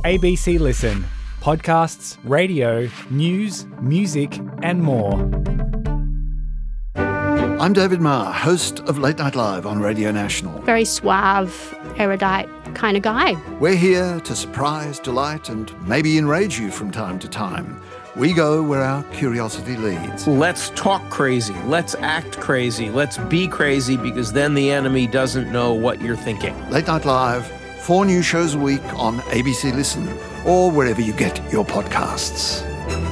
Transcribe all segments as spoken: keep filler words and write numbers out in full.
A B C Listen. Podcasts, radio, news, music and more. I'm David Marr, host of Late Night Live on Radio National. Very suave, erudite kind of guy. We're here to surprise, delight and maybe enrage you from time to time. We go where our curiosity leads. Let's talk crazy. Let's act crazy. Let's be crazy, because then the enemy doesn't know what you're thinking. Late Night Live, four new shows a week on A B C Listen or wherever you get your podcasts.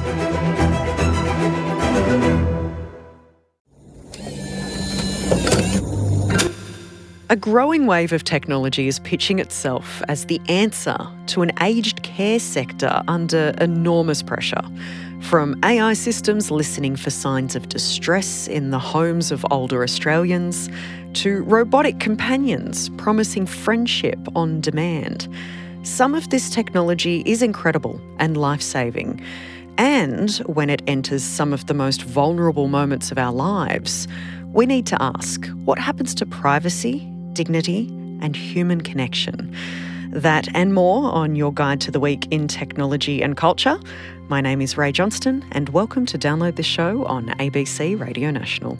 A growing wave of technology is pitching itself as the answer to an aged care sector under enormous pressure. From A I systems listening for signs of distress in the homes of older Australians, to robotic companions promising friendship on demand. Some of this technology is incredible and life-saving. And when it enters some of the most vulnerable moments of our lives, we need to ask, what happens to privacy, dignity and human connection? That and more on your guide to the week in technology and culture. My name is Ray Johnston and welcome to download the show on A B C Radio National.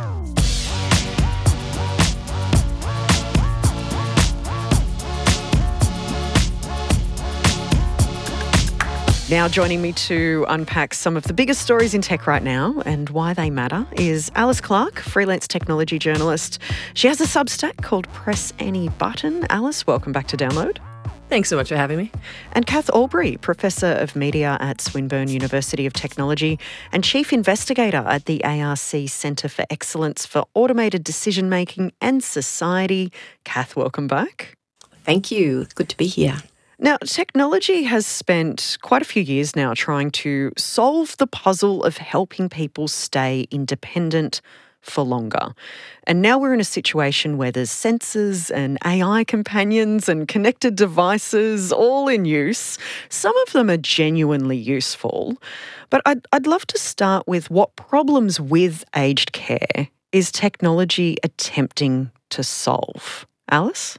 Now joining me to unpack some of the biggest stories in tech right now and why they matter is Alice Clark, freelance technology journalist. She has a Substack called Press Any Button. Alice, welcome back to Download. Thanks so much for having me. And Kath Albury, Professor of Media at Swinburne University of Technology and Chief Investigator at the A R C Centre for Excellence for Automated Decision Making and Society. Kath, welcome back. Thank you. Good to be here. Now, technology has spent quite a few years now trying to solve the puzzle of helping people stay independent for longer. And now we're in a situation where there's sensors and A I companions and connected devices all in use. Some of them are genuinely useful. But I'd, I'd love to start with what problems with aged care is technology attempting to solve? Alice?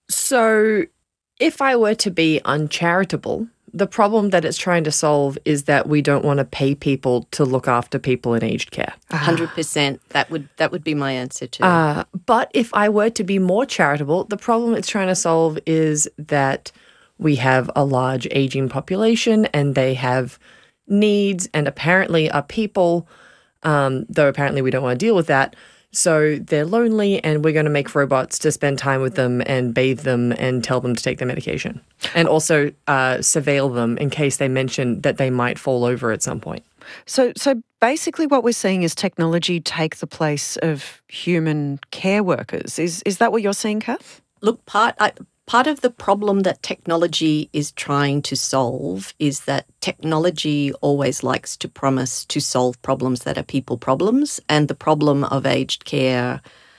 So if I were to be uncharitable, the problem that it's trying to solve is that we don't want to pay people to look after people in aged care. one hundred percent. That would that would be my answer too. Uh, but if I were to be more charitable, the problem it's trying to solve is that we have a large aging population and they have needs and apparently are people, um, though apparently we don't want to deal with that. So they're lonely and we're going to make robots to spend time with them and bathe them and tell them to take their medication. And also uh, surveil them in case they mention that they might fall over at some point. So so basically what we're seeing is technology take the place of human care workers. Is is that what you're seeing, Kath? Look, part I, part of the problem that technology is trying to solve is that technology always likes to promise to solve problems that are people problems, and the problem of aged care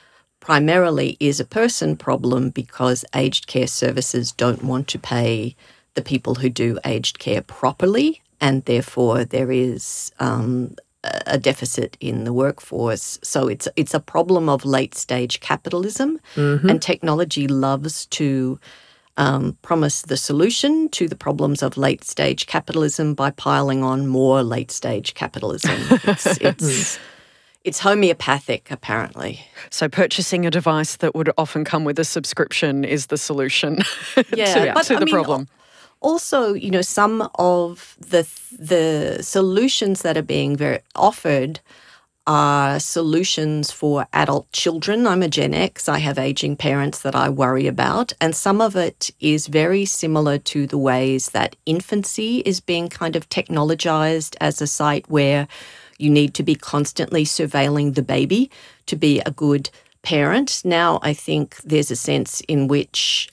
primarily is a person problem because aged care services don't want to pay the people who do aged care properly, and therefore there is um, a deficit in the workforce. So it's it's a problem of late-stage capitalism, mm-hmm. and technology loves to um, promise the solution to the problems of late-stage capitalism by piling on more late-stage capitalism. It's, it's, it's homeopathic, apparently. So purchasing a device that would often come with a subscription is the solution yeah, to, but, to I the mean, problem. Also, you know, some of the the solutions that are being very offered are solutions for adult children. I'm a Gen X. I have aging parents that I worry about. And some of it is very similar to the ways that infancy is being kind of technologized as a site where you need to be constantly surveilling the baby to be a good parent. Now, I think there's a sense in which,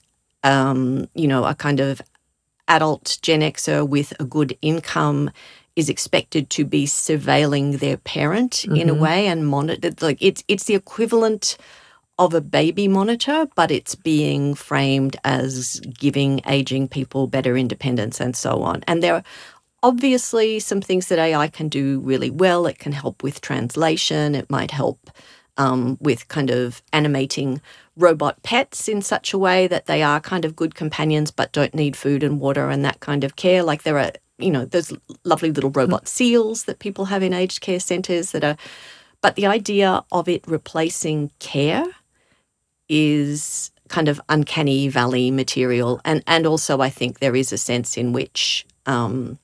um, you know, a kind of adult Gen Xer with a good income is expected to be surveilling their parent mm-hmm. in a way and monitor. Like it's it's the equivalent of a baby monitor, but it's being framed as giving aging people better independence and so on. And there are obviously some things that A I can do really well. It can help with translation. It might help um, with kind of animating robot pets in such a way that they are kind of good companions but don't need food and water and that kind of care. Like there are, you know, those lovely little robot seals that people have in aged care centres that are, but the idea of it replacing care is kind of uncanny valley material. And, and also I think there is a sense in which um,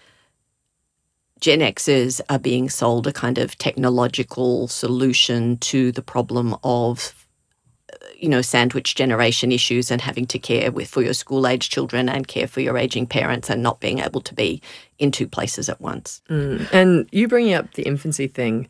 Gen Xers are being sold a kind of technological solution to the problem of, you know, sandwich generation issues and having to care with for your school-age children and care for your aging parents and not being able to be in two places at once. Mm. And you bringing up the infancy thing.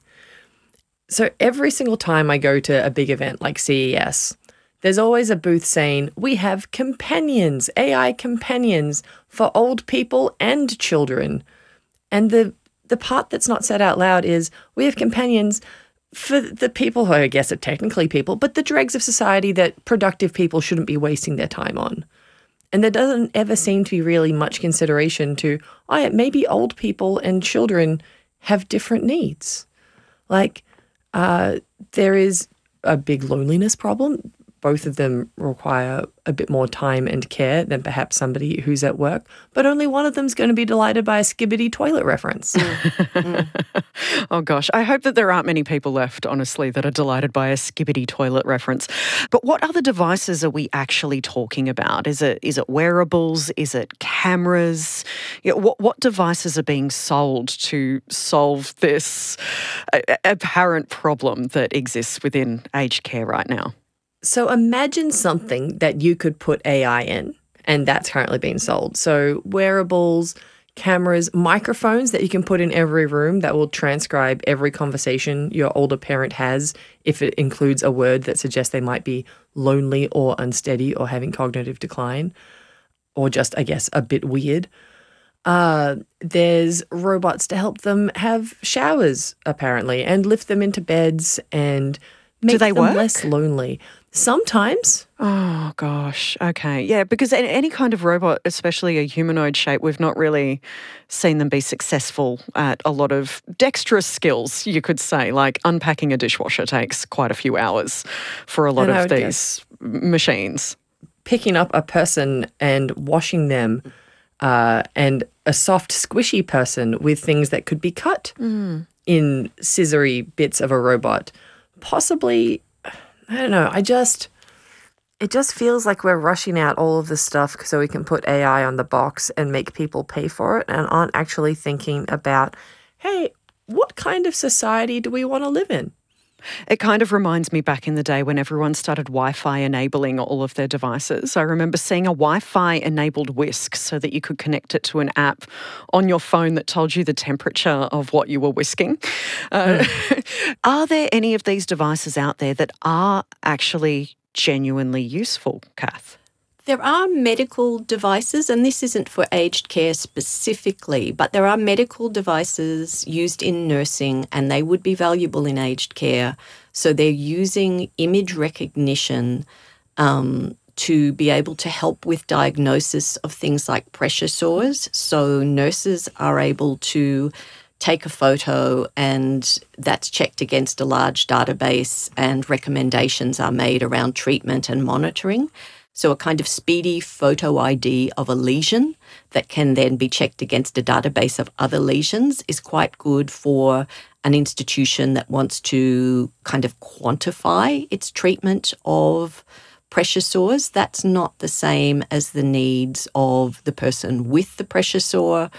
So every single time I go to a big event like C E S, there's always a booth saying, we have companions, A I companions for old people and children. And the the part that's not said out loud is we have companions for the people who I guess are technically people, but the dregs of society that productive people shouldn't be wasting their time on. And there doesn't ever seem to be really much consideration to, oh yeah, maybe old people and children have different needs. Like uh, there is a big loneliness problem. Both of them require a bit more time and care than perhaps somebody who's at work, but only one of them's going to be delighted by a Skibbity toilet reference. Mm. Oh gosh, I hope that there aren't many people left, honestly, that are delighted by a Skibbity toilet reference. But what other devices are we actually talking about? Is it is it wearables? Is it cameras? You know, what what devices are being sold to solve this uh, apparent problem that exists within aged care right now? So imagine something that you could put A I in, and that's currently being sold. So wearables, cameras, microphones that you can put in every room that will transcribe every conversation your older parent has if it includes a word that suggests they might be lonely or unsteady or having cognitive decline, or just, I guess, a bit weird. Uh, there's robots to help them have showers, apparently, and lift them into beds and make Do they them work? less lonely. Sometimes. Oh, gosh. Okay. Yeah, because any, any kind of robot, especially a humanoid shape, we've not really seen them be successful at a lot of dexterous skills, you could say. Like unpacking a dishwasher takes quite a few hours for a lot And I of would these machines. Picking up a person and washing them uh, and a soft, squishy person with things that could be cut Mm. in scissory bits of a robot. Possibly, I don't know, I just, it just feels like we're rushing out all of this stuff so we can put A I on the box and make people pay for it and aren't actually thinking about, hey, what kind of society do we want to live in? It kind of reminds me back in the day when everyone started Wi-Fi enabling all of their devices. I remember seeing a Wi-Fi enabled whisk so that you could connect it to an app on your phone that told you the temperature of what you were whisking. Uh, mm. Are there any of these devices out there that are actually genuinely useful, Kath? There are medical devices, and this isn't for aged care specifically, but there are medical devices used in nursing and they would be valuable in aged care. So they're using image recognition um, to be able to help with diagnosis of things like pressure sores. So nurses are able to take a photo and that's checked against a large database and recommendations are made around treatment and monitoring. So a kind of speedy photo I D of a lesion that can then be checked against a database of other lesions is quite good for an institution that wants to kind of quantify its treatment of pressure sores. That's not the same as the needs of the person with the pressure sore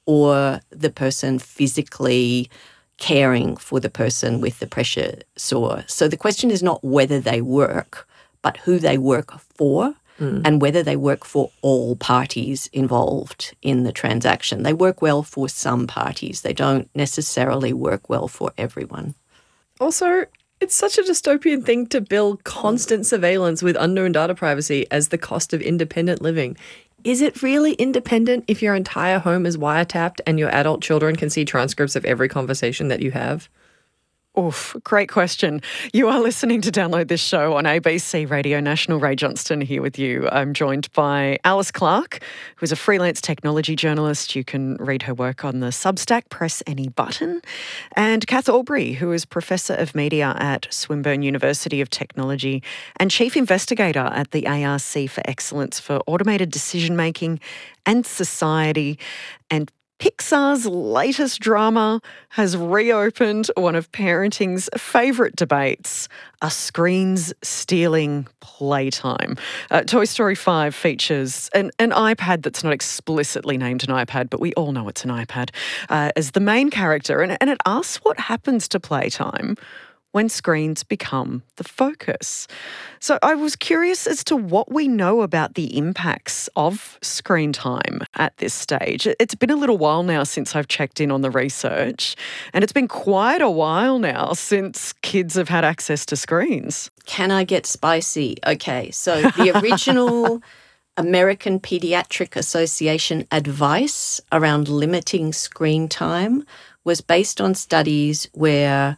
or the person physically caring for the person with the pressure sore. So the question is not whether they work, but who they work for mm. and whether they work for all parties involved in the transaction. They work well for some parties. They don't necessarily work well for everyone. Also, it's such a dystopian thing to bill constant surveillance with unknown data privacy as the cost of independent living. Is it really independent if your entire home is wiretapped and your adult children can see transcripts of every conversation that you have? Oof, great question. You are listening to Download This Show on A B C Radio National. Ray Johnston here with you. I'm joined by Alice Clark, who is a freelance technology journalist. You can read her work on the Substack, Press Any Button. And Kath Aubrey, who is Professor of Media at Swinburne University of Technology and Chief Investigator at the A R C for Excellence for Automated Decision Making and Society. And Pixar's latest drama has reopened one of parenting's favourite debates, are screens stealing playtime? Uh, Toy Story five features an, an iPad that's not explicitly named an iPad, but we all know it's an iPad, uh, as the main character, and, and it asks what happens to playtime when screens become the focus. So I was curious as to what we know about the impacts of screen time at this stage. It's been a little while now since I've checked in on the research, and it's been quite a while now since kids have had access to screens. Can I get spicy? Okay, so the original American Pediatric Association advice around limiting screen time was based on studies where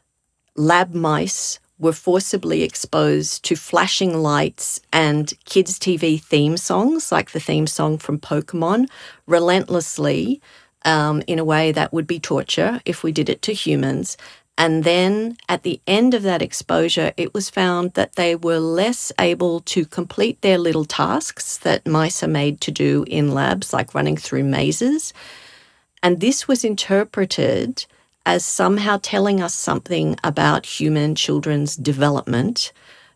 lab mice were forcibly exposed to flashing lights and kids' T V theme songs, like the theme song from Pokemon, relentlessly um, in a way that would be torture if we did it to humans. And then at the end of that exposure, it was found that they were less able to complete their little tasks that mice are made to do in labs, like running through mazes. And this was interpreted as somehow telling us something about human children's development,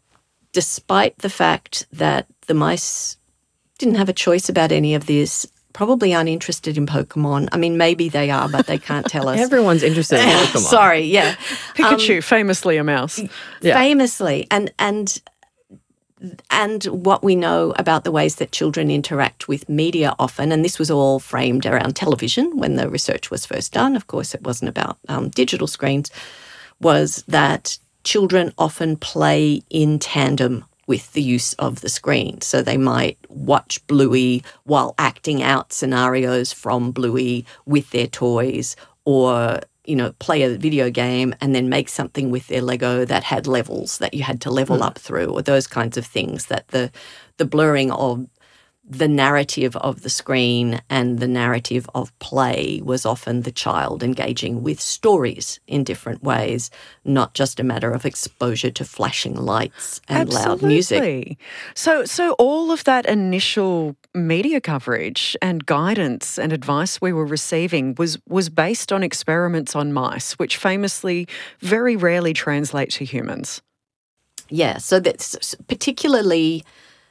despite the fact that the mice didn't have a choice about any of this, probably aren't interested in Pokemon. I mean, maybe they are, but they can't tell us. Everyone's interested in Pokemon. Sorry, yeah. Pikachu, Um, famously a mouse. Yeah. Famously. And, and And what we know about the ways that children interact with media often, and this was all framed around television when the research was first done, of course it wasn't about um, digital screens, was that children often play in tandem with the use of the screen. So they might watch Bluey while acting out scenarios from Bluey with their toys, or you know, play a video game and then make something with their Lego that had levels that you had to level mm. up through, or those kinds of things, that the the blurring of the narrative of the screen and the narrative of play was often the child engaging with stories in different ways, not just a matter of exposure to flashing lights and Absolutely. loud music. So, so all of that initial media coverage and guidance and advice we were receiving was was based on experiments on mice, which famously very rarely translate to humans. Yeah, so that's particularly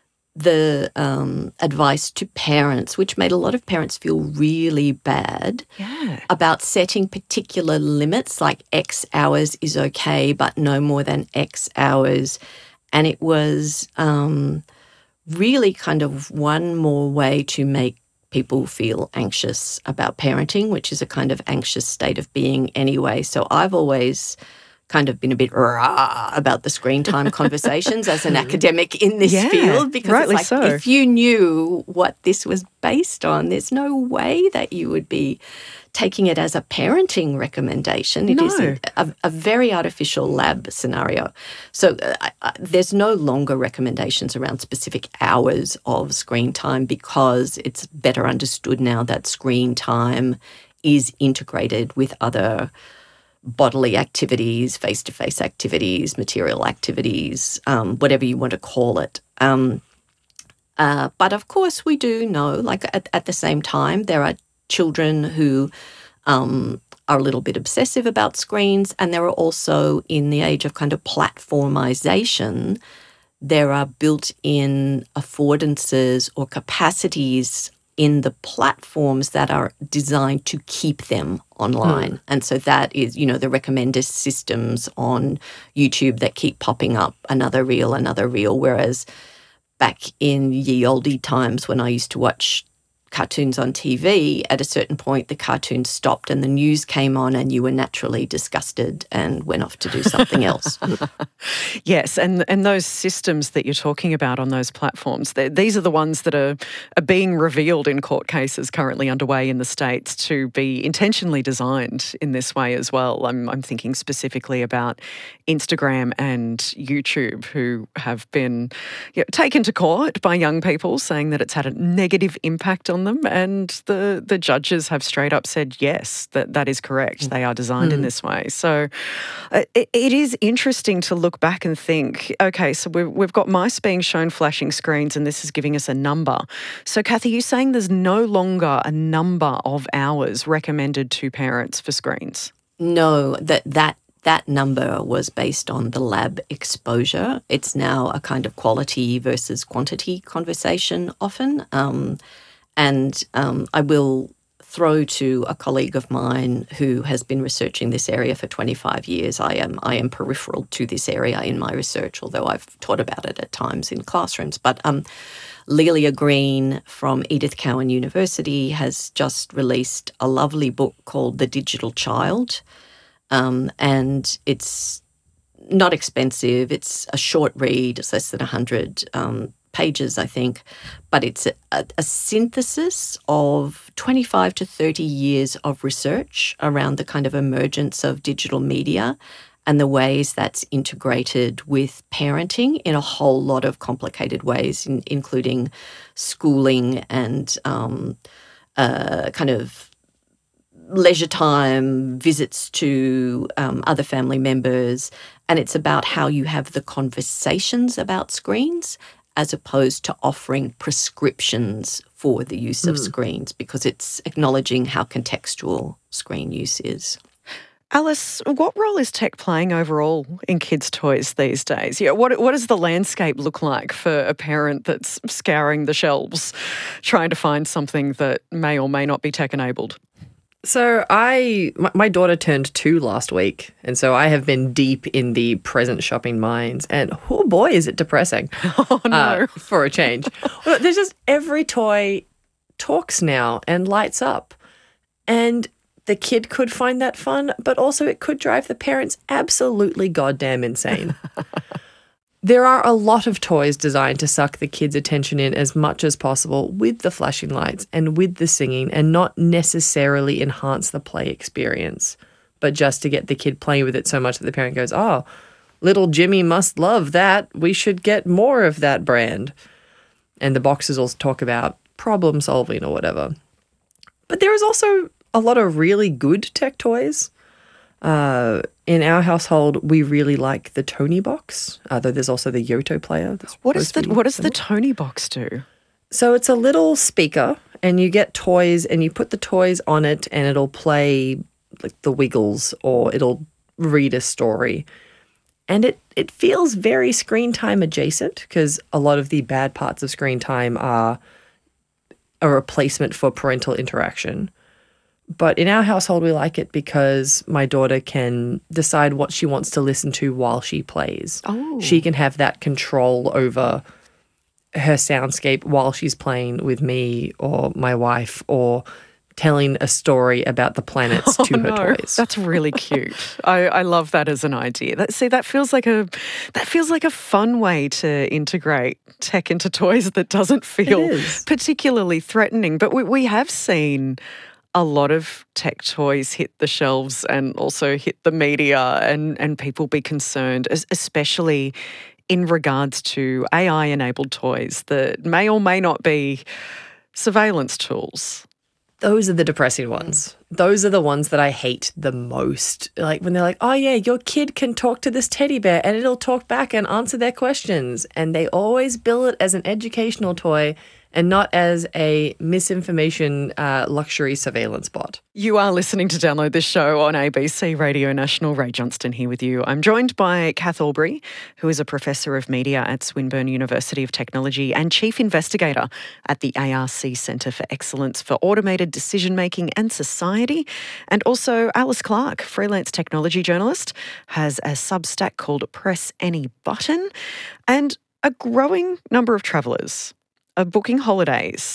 the um, advice to parents, which made a lot of parents feel really bad yeah. about setting particular limits, like X hours is okay, but no more than X hours. And it was um, really kind of one more way to make people feel anxious about parenting, which is a kind of anxious state of being anyway. So I've always kind of been a bit rah about the screen time conversations as an academic in this yeah, field, because rightly it's like, so. if you knew what this was based on, there's no way that you would be taking it as a parenting recommendation. It No. is a, a, a very artificial lab scenario. So uh, uh, there's no longer recommendations around specific hours of screen time, because it's better understood now that screen time is integrated with other bodily activities, face-to-face activities, material activities, um, whatever you want to call it. Um, uh, but of course we do know, like at, at the same time, there are children who um, are a little bit obsessive about screens, and there are also, in the age of kind of platformization, there are built-in affordances or capacities in the platforms that are designed to keep them online. Mm. And so that is, you know, the recommender systems on YouTube that keep popping up, another reel, another reel, whereas back in ye olde times when I used to watch cartoons on T V, at a certain point the cartoon stopped and the news came on and you were naturally disgusted and went off to do something else. Yes, and and those systems that you're talking about on those platforms, these are the ones that are, are being revealed in court cases currently underway in the States to be intentionally designed in this way as well. I'm, I'm thinking specifically about Instagram and YouTube, who have been you know, taken to court by young people saying that it's had a negative impact on them, and the, the judges have straight up said, yes, that that is correct. They are designed mm. in this way. So uh, it, it is interesting to look back and think, okay, so we've, we've got mice being shown flashing screens and this is giving us a number. So Kathy, you're saying there's no longer a number of hours recommended to parents for screens? No, that that that number was based on the lab exposure. It's now a kind of quality versus quantity conversation often. Um, and um, I will throw to a colleague of mine who has been researching this area for twenty-five years. I am I am peripheral to this area in my research, although I've taught about it at times in classrooms. But um, Lelia Green from Edith Cowan University has just released a lovely book called The Digital Child. Um, and it's not expensive. It's a short read. It's less than one hundred um, pages, I think. But it's a, a, a synthesis of twenty-five to thirty years of research around the kind of emergence of digital media and the ways that's integrated with parenting in a whole lot of complicated ways, in, including schooling and um, uh, kind of leisure time, visits to um, other family members, and it's about how you have the conversations about screens as opposed to offering prescriptions for the use mm. of screens, because it's acknowledging how contextual screen use is. Alice, what role is tech playing overall in kids' toys these days? Yeah, what what does the landscape look like for a parent that's scouring the shelves, trying to find something that may or may not be tech-enabled? So I, my, my daughter turned two last week, and so I have been deep in the present shopping minds, and oh boy, is it depressing. Oh no. Uh, for a change. Well, there's just every toy talks now and lights up, and the kid could find that fun, but also it could drive the parents absolutely goddamn insane. There are a lot of toys designed to suck the kids' attention in as much as possible with the flashing lights and with the singing, and not necessarily enhance the play experience, but just to get the kid playing with it so much that the parent goes, oh, little Jimmy must love that. We should get more of that brand. And the boxes also talk about problem solving or whatever. But there is also a lot of really good tech toys. Uh, in our household, we really like the Tony box, uh, though there's also the Yoto player. What is the What does the Tony box do? So it's a little speaker, and you get toys, and you put the toys on it, and it'll play like the Wiggles, or it'll read a story. And it, it feels very screen time adjacent, because a lot of the bad parts of screen time are a replacement for parental interaction. But in our household, we like it because my daughter can decide what she wants to listen to while she plays. Oh. She can have that control over her soundscape while she's playing with me or my wife, or telling a story about the planets oh, to her no. toys. That's really cute. I, I love that as an idea. That, see, that feels like a that feels like a fun way to integrate tech into toys that doesn't feel particularly threatening. But we, we have seen a lot of tech toys hit the shelves and also hit the media, and, and people be concerned, especially in regards to A I-enabled toys that may or may not be surveillance tools. Those are the depressing ones. Those are the ones that I hate the most. Like when they're like, oh yeah, your kid can talk to this teddy bear and it'll talk back and answer their questions. And they always bill it as an educational toy and not as a misinformation uh, luxury surveillance bot. You are listening to Download This Show on A B C Radio National. Ray Johnston here with you. I'm joined by Kath Aubrey, who is a Professor of Media at Swinburne University of Technology and Chief Investigator at the A R C Centre for Excellence for Automated Decision Making and Society. And also Alice Clark, freelance technology journalist, has a Substack called Press Any Button. And a growing number of travellers are booking holidays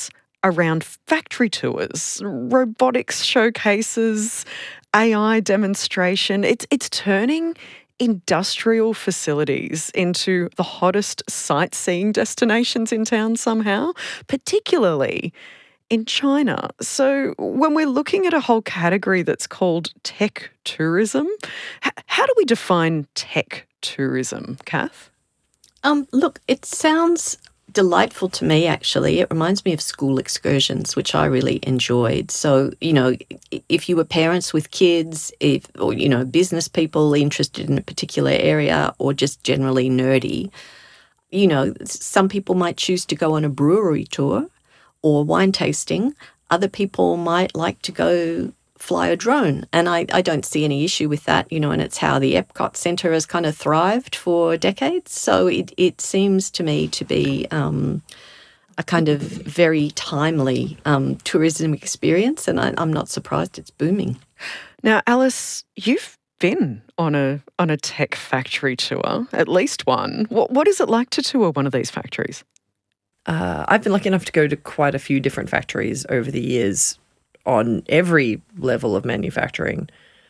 around factory tours, robotics showcases, A I demonstration. It's it's turning industrial facilities into the hottest sightseeing destinations in town somehow, particularly in China. So when we're looking at a whole category that's called tech tourism, h- how do we define tech tourism, Kath? Um, look, it sounds delightful to me, actually. It reminds me of school excursions, which I really enjoyed. So, you know, if you were parents with kids, if or, you know, business people interested in a particular area or just generally nerdy, you know, some people might choose to go on a brewery tour or wine tasting. Other people might like to go fly a drone. And I, I don't see any issue with that, you know, and it's how the Epcot Centre has kind of thrived for decades. So it, it seems to me to be um, a kind of very timely um, tourism experience, and I, I'm not surprised it's booming. Now, Alice, you've been on a on a tech factory tour, at least one. What What is it like to tour one of these factories? Uh, I've been lucky enough to go to quite a few different factories over the years on every level of manufacturing.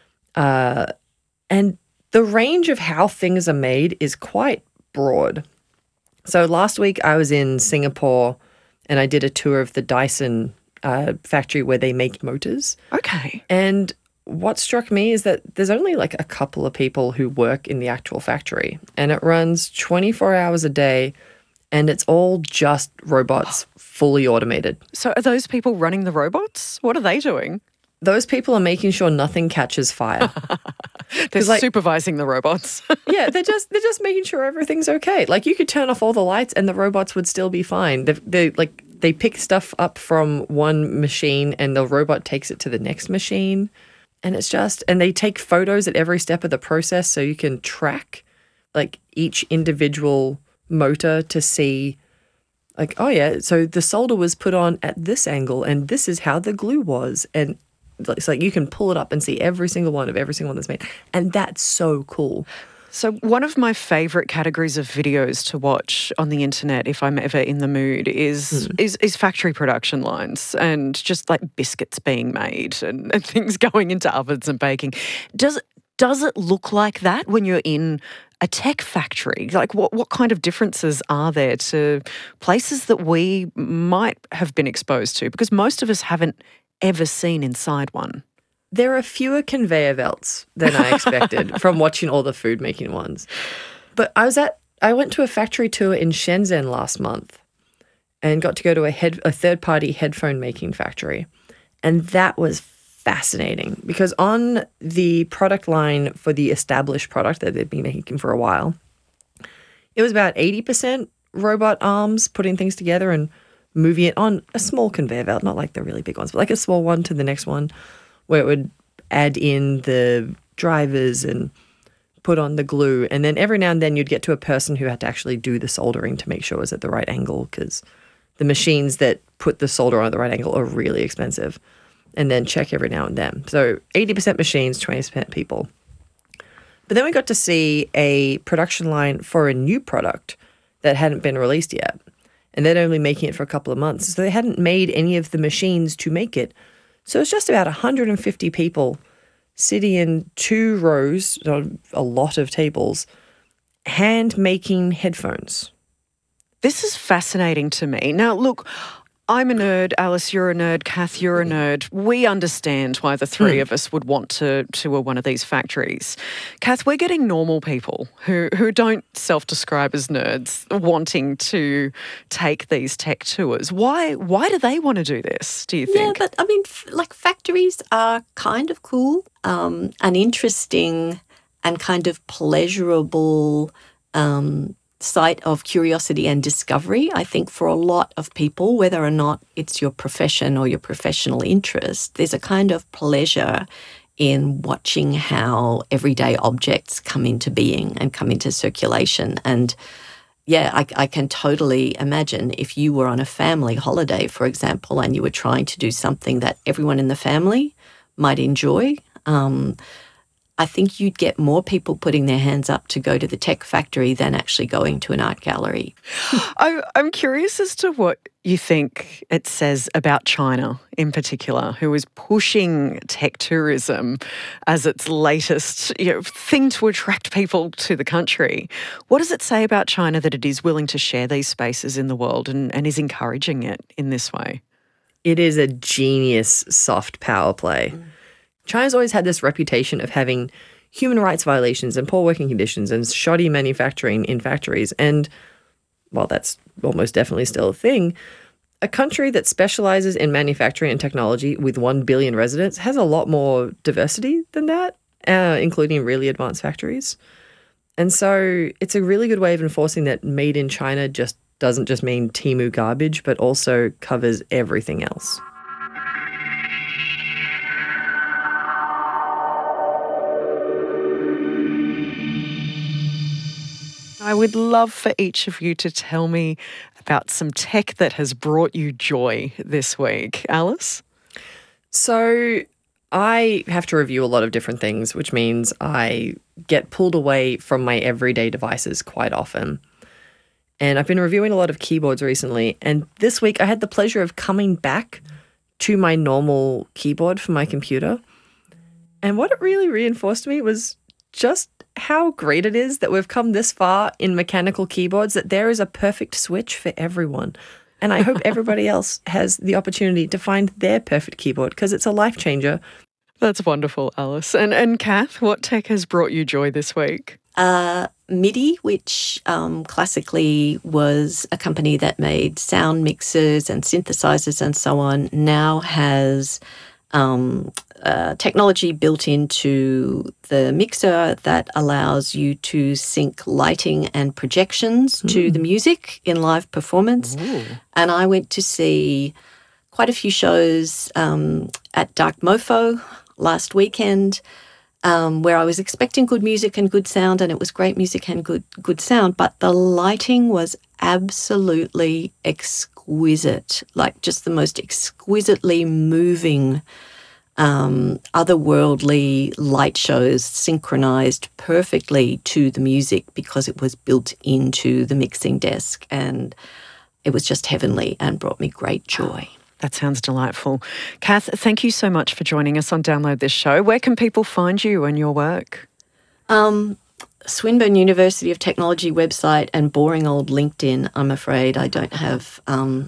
Uh, and the range of how things are made is quite broad. So last week I was in Singapore and I did a tour of the Dyson uh, factory where they make motors. Okay. And what struck me is that there's only like a couple of people who work in the actual factory, and it runs twenty-four hours a day, and it's all just robots, fully automated. So are those people running the robots? What are they doing? Those people are making sure nothing catches fire. They're like, supervising the robots. yeah, they're just they're just making sure everything's okay. Like you could turn off all the lights and the robots would still be fine. They they like they pick stuff up from one machine and the robot takes it to the next machine, and it's just and they take photos at every step of the process so you can track like each individual motor to see like, oh yeah, so the solder was put on at this angle and this is how the glue was. And it's like you can pull it up and see every single one of every single one that's made. And that's so cool. So one of my favourite categories of videos to watch on the internet, if I'm ever in the mood, is mm. is, is factory production lines and just like biscuits being made and, and things going into ovens and baking. Does does it look like that when you're in a tech factory? Like what, what kind of differences are there to places that we might have been exposed to? Because most of us haven't ever seen inside one. There are fewer conveyor belts than I expected from watching all the food making ones. But I was at I went to a factory tour in Shenzhen last month and got to go to a head a third-party headphone making factory. And that was fascinating because on the product line for the established product that they've been making for a while, it was about eighty percent robot arms putting things together and moving it on a small conveyor belt, not like the really big ones, but like a small one to the next one, where it would add in the drivers and put on the glue. And then every now and then you'd get to a person who had to actually do the soldering to make sure it was at the right angle, because the machines that put the solder on at the right angle are really expensive. And then check every now and then. So eighty percent machines, twenty percent people. But then we got to see a production line for a new product that hadn't been released yet. And they're only making it for a couple of months. So they hadn't made any of the machines to make it. So it's just about one hundred fifty people sitting in two rows, a lot of tables, hand making headphones. This is fascinating to me. Now, look, I'm a nerd. Alice, you're a nerd. Kath, you're a nerd. We understand why the three mm. of us would want to tour one of these factories. Kath, we're getting normal people who, who don't self-describe as nerds wanting to take these tech tours. Why Why do they want to do this, do you think? Yeah, but I mean, f- like factories are kind of cool, um, and interesting and kind of pleasurable um site of curiosity and discovery, I think, for a lot of people, whether or not it's your profession or your professional interest. There's a kind of pleasure in watching how everyday objects come into being and come into circulation. And yeah, I, I can totally imagine if you were on a family holiday, for example, and you were trying to do something that everyone in the family might enjoy. Um, I think you'd get more people putting their hands up to go to the tech factory than actually going to an art gallery. I, I'm curious as to what you think it says about China in particular, who is pushing tech tourism as its latest you know, thing to attract people to the country. What does it say about China that it is willing to share these spaces in the world and, and is encouraging it in this way? It is a genius soft power play. Mm. China's always had this reputation of having human rights violations and poor working conditions and shoddy manufacturing in factories. And while that's almost definitely still a thing, a country that specializes in manufacturing and technology with one billion residents has a lot more diversity than that, uh, including really advanced factories. And so it's a really good way of enforcing that made in China just doesn't just mean Temu garbage, but also covers everything else. I would love for each of you to tell me about some tech that has brought you joy this week. Alice? So I have to review a lot of different things, which means I get pulled away from my everyday devices quite often. And I've been reviewing a lot of keyboards recently. And this week I had the pleasure of coming back to my normal keyboard for my computer. And what it really reinforced to me was just how great it is that we've come this far in mechanical keyboards, that there is a perfect switch for everyone. And I hope everybody else has the opportunity to find their perfect keyboard because it's a life changer. That's wonderful, Alice. And and Kath, what tech has brought you joy this week? Uh, MIDI, which um, classically was a company that made sound mixers and synthesizers and so on, now has um, uh, technology built into the mixer that allows you to sync lighting and projections mm. to the music in live performance. Ooh. And I went to see quite a few shows um, at Dark Mofo last weekend, um, where I was expecting good music and good sound, and it was great music and good good sound, but the lighting was absolutely exquisite, like just the most exquisitely moving, um, otherworldly light shows synchronized perfectly to the music because it was built into the mixing desk, and it was just heavenly and brought me great joy. That sounds delightful. Kath, thank you so much for joining us on Download This Show. Where can people find you and your work? Um, Swinburne University of Technology website and boring old LinkedIn. I'm afraid I don't have um,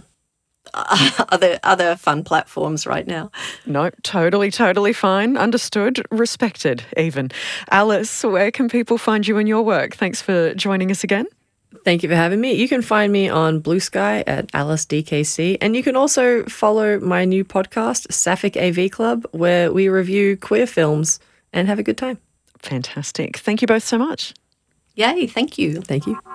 other other fun platforms right now. No, totally, totally fine. Understood, respected even. Alice, where can people find you and your work? Thanks for joining us again. Thank you for having me. You can find me on Blue Sky at Alice D K C, and you can also follow my new podcast, Sapphic A V Club, where we review queer films and have a good time. Fantastic. Thank you both so much. Yay, thank you. Thank you.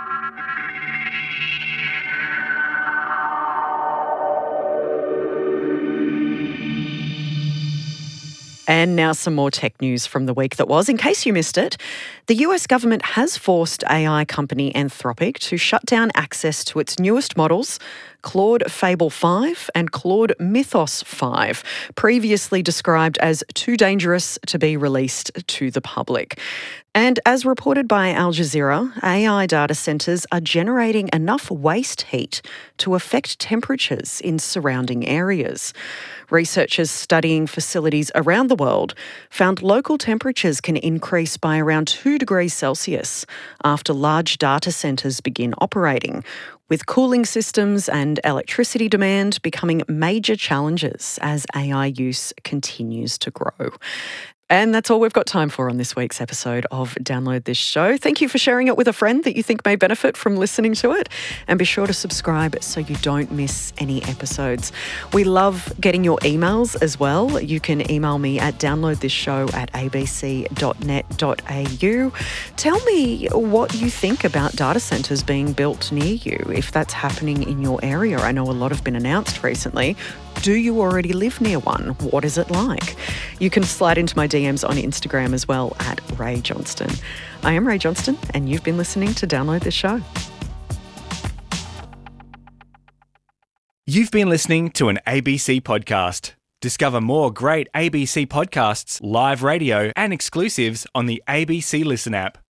And now some more tech news from the week that was. In case you missed it, the U S government has forced A I company Anthropic to shut down access to its newest models, Claude Fable five and Claude Mythos five, previously described as too dangerous to be released to the public. And as reported by Al Jazeera, A I data centres are generating enough waste heat to affect temperatures in surrounding areas. Researchers studying facilities around the world found local temperatures can increase by around two degrees Celsius after large data centres begin operating, with cooling systems and electricity demand becoming major challenges as A I use continues to grow. And that's all we've got time for on this week's episode of Download This Show. Thank you for sharing it with a friend that you think may benefit from listening to it. And be sure to subscribe so you don't miss any episodes. We love getting your emails as well. You can email me at downloadthisshow at a b c dot net dot a u. Tell me what you think about data centres being built near you, if that's happening in your area. I know a lot have been announced recently. Do you already live near one? What is it like? You can slide into my D Ms on Instagram as well at Ray Johnston. I am Ray Johnston, and you've been listening to Download This Show. You've been listening to an A B C podcast. Discover more great A B C podcasts, live radio, and exclusives on the A B C Listen app.